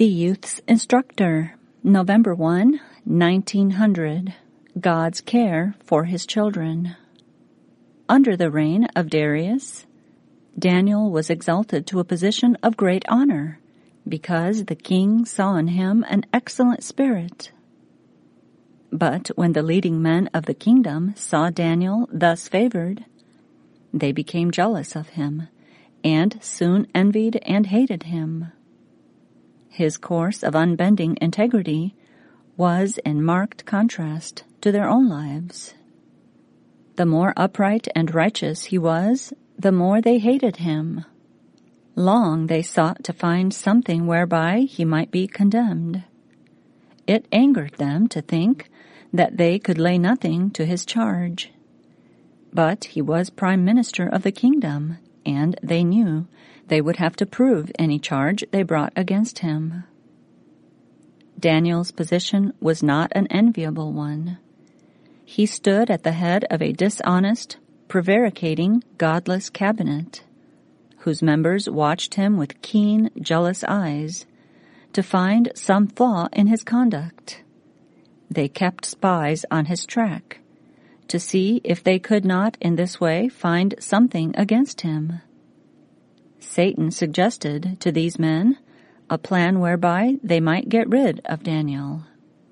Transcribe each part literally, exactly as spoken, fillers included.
The Youth's Instructor, November first, nineteen hundred. God's Care for His Children. Under the reign of Darius, Daniel was exalted to a position of great honor, because the king saw in him an excellent spirit. But when the leading men of the kingdom saw Daniel thus favored, they became jealous of him, and soon envied and hated him. His course of unbending integrity was in marked contrast to their own lives. The more upright and righteous he was, the more they hated him. Long they sought to find something whereby he might be condemned. It angered them to think that they could lay nothing to his charge. But he was prime minister of the kingdom, and they knew they would have to prove any charge they brought against him. Daniel's position was not an enviable one. He stood at the head of a dishonest, prevaricating, godless cabinet, whose members watched him with keen, jealous eyes to find some flaw in his conduct. They kept spies on his track to see if they could not in this way find something against him. Satan suggested to these men a plan whereby they might get rid of Daniel.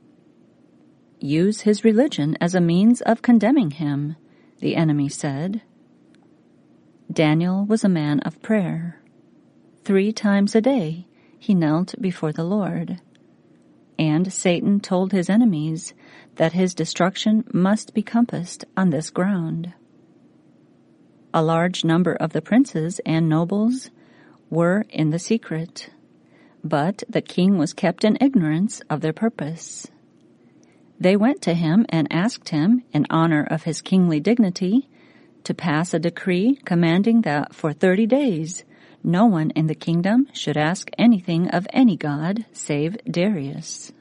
Use his religion as a means of condemning him, the enemy said. Daniel was a man of prayer. Three times a day he knelt before the Lord. And Satan told his enemies that his destruction must be compassed on this ground. A large number of the princes and nobles were in the secret, but the king was kept in ignorance of their purpose. They went to him and asked him, in honor of his kingly dignity, to pass a decree commanding that for thirty days no one in the kingdom should ask anything of any god save Darius.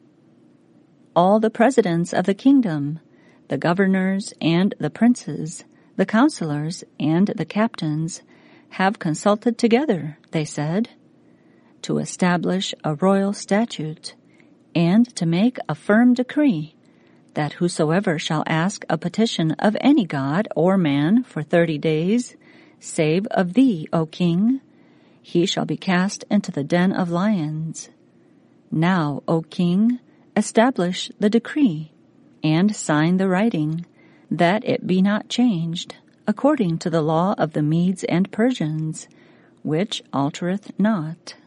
All the presidents of the kingdom, the governors and the princes, the counselors and the captains, have consulted together, they said, to establish a royal statute and to make a firm decree that whosoever shall ask a petition of any god or man for thirty days, save of thee, O king, he shall be cast into the den of lions. Now, O king, establish the decree, and sign the writing, that it be not changed, according to the law of the Medes and Persians, which altereth not.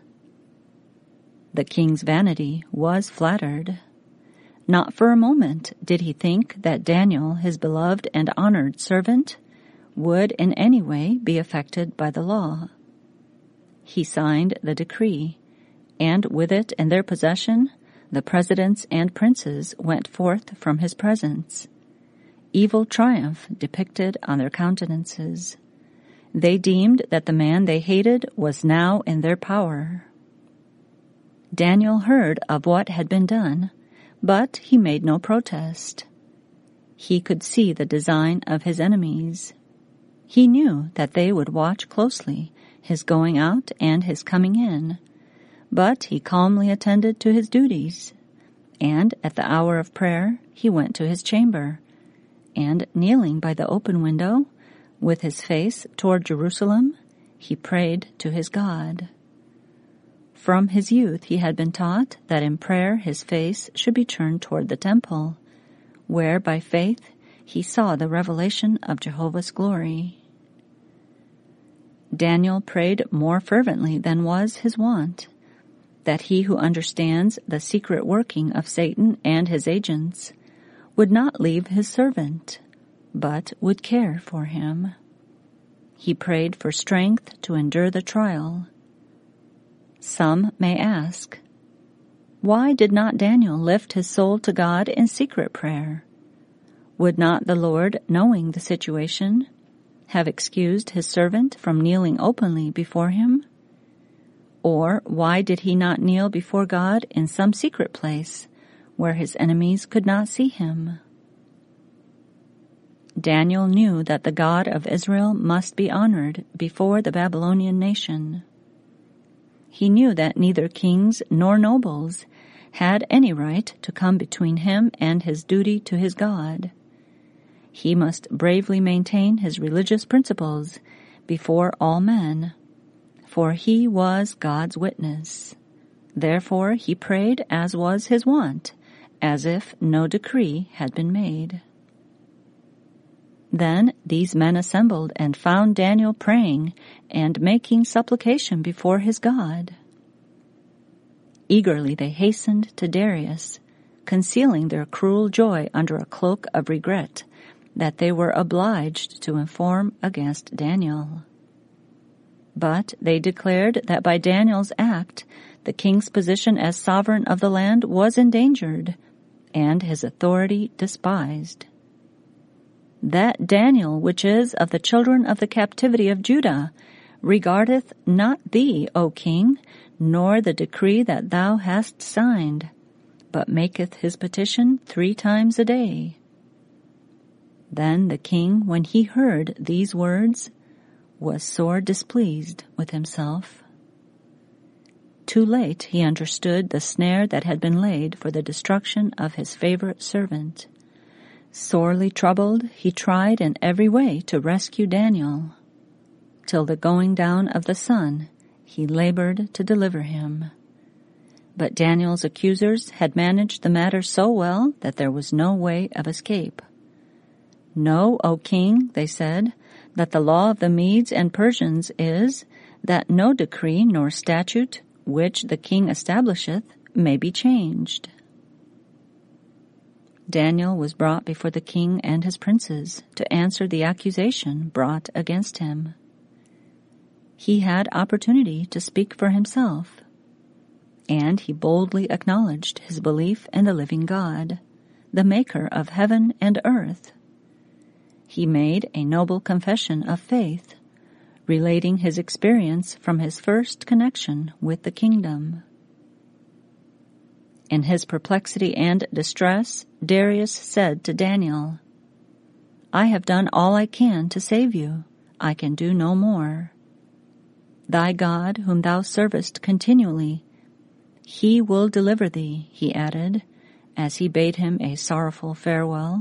The king's vanity was flattered. Not for a moment did he think that Daniel, his beloved and honored servant, would in any way be affected by the law. He signed the decree, and with it in their possession, the presidents and princes went forth from his presence. Evil triumph depicted on their countenances. They deemed that the man they hated was now in their power. Daniel heard of what had been done, but he made no protest. He could see the design of his enemies. He knew that they would watch closely his going out and his coming in, but he calmly attended to his duties, and at the hour of prayer he went to his chamber, and kneeling by the open window, with his face toward Jerusalem, he prayed to his God. From his youth he had been taught that in prayer his face should be turned toward the temple, where by faith he saw the revelation of Jehovah's glory. Daniel prayed more fervently than was his wont, that he who understands the secret working of Satan and his agents would not leave his servant, but would care for him. He prayed for strength to endure the trial. Some may ask, why did not Daniel lift his soul to God in secret prayer? Would not the Lord, knowing the situation, have excused his servant from kneeling openly before him? Or why did he not kneel before God in some secret place where his enemies could not see him? Daniel knew that the God of Israel must be honored before the Babylonian nation. he knew that neither kings nor nobles had any right to come between him and his duty to his God. He must bravely maintain his religious principles before all men, for he was God's witness. Therefore he prayed as was his wont, as if no decree had been made. Then these men assembled and found Daniel praying and making supplication before his God. Eagerly they hastened to Darius, concealing their cruel joy under a cloak of regret that they were obliged to inform against Daniel. But they declared that by Daniel's act, the king's position as sovereign of the land was endangered, and his authority despised. That Daniel, which is of the children of the captivity of Judah, regardeth not thee, O king, nor the decree that thou hast signed, but maketh his petition three times a day. Then the king, when he heard these words, was sore displeased with himself. Too late he understood the snare that had been laid for the destruction of his favorite servant. Sorely troubled, he tried in every way to rescue Daniel. Till the going down of the sun, he labored to deliver him. But Daniel's accusers had managed the matter so well that there was no way of escape. Know, O king, they said, that the law of the Medes and Persians is that no decree nor statute which the king establisheth may be changed. Daniel was brought before the king and his princes to answer the accusation brought against him. He had opportunity to speak for himself, and he boldly acknowledged his belief in the living God, the maker of heaven and earth. He made a noble confession of faith, relating his experience from his first connection with the kingdom. In his perplexity and distress, Darius said to Daniel, I have done all I can to save you. I can do no more. Thy God, whom thou servest continually, he will deliver thee, he added, as he bade him a sorrowful farewell.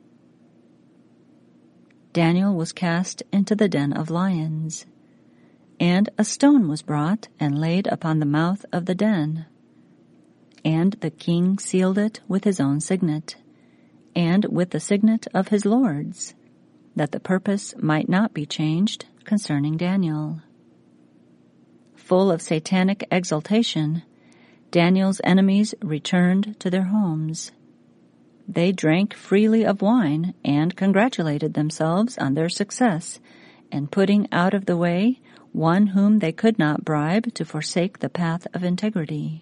Daniel was cast into the den of lions, and a stone was brought and laid upon the mouth of the den. And the king sealed it with his own signet, and with the signet of his lords, that the purpose might not be changed concerning Daniel. Full of satanic exultation, Daniel's enemies returned to their homes. They drank freely of wine and congratulated themselves on their success in putting out of the way one whom they could not bribe to forsake the path of integrity.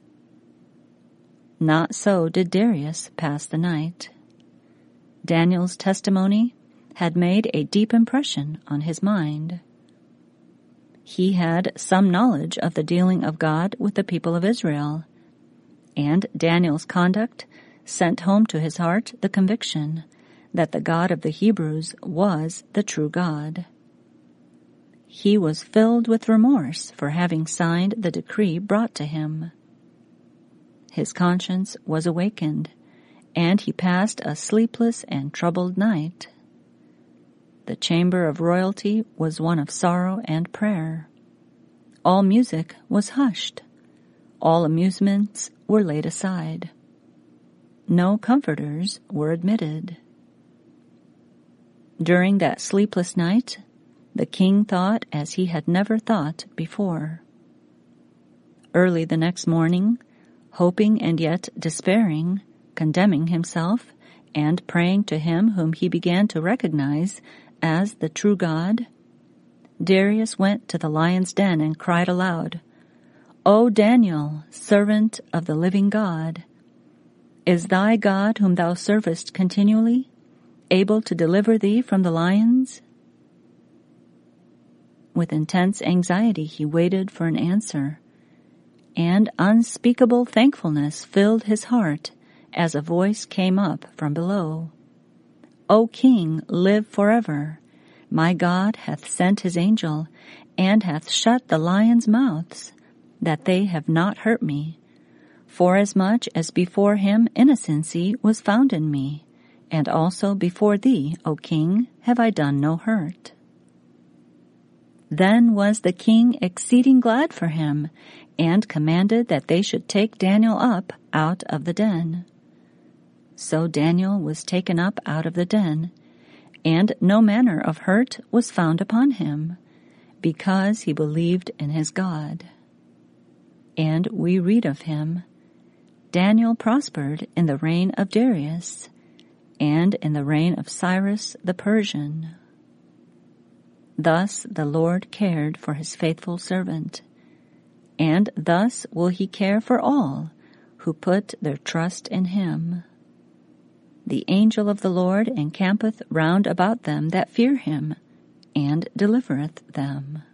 Not so did Darius pass the night. Daniel's testimony had made a deep impression on his mind. He had some knowledge of the dealing of God with the people of Israel, and Daniel's conduct sent home to his heart the conviction that the God of the Hebrews was the true God. He was filled with remorse for having signed the decree brought to him. His conscience was awakened, and he passed a sleepless and troubled night. The chamber of royalty was one of sorrow and prayer. All music was hushed. All amusements were laid aside. No comforters were admitted. During that sleepless night, the king thought as he had never thought before. Early the next morning, hoping and yet despairing, condemning himself, and praying to him whom he began to recognize as the true God, Darius went to the lion's den and cried aloud, O Daniel, servant of the living God, is thy God whom thou servest continually able to deliver thee from the lions? With intense anxiety he waited for an answer, and unspeakable thankfulness filled his heart as a voice came up from below. O King, live forever. My God hath sent his angel, and hath shut the lions' mouths, that they have not hurt me, forasmuch as before him innocency was found in me, and also before thee, O king, have I done no hurt. Then was the king exceeding glad for him, and commanded that they should take Daniel up out of the den. So Daniel was taken up out of the den, and no manner of hurt was found upon him, because he believed in his God. And we read of him, Daniel prospered in the reign of Darius, and in the reign of Cyrus the Persian. Thus the Lord cared for his faithful servant, and thus will he care for all who put their trust in him. The angel of the Lord encampeth round about them that fear him, and delivereth them.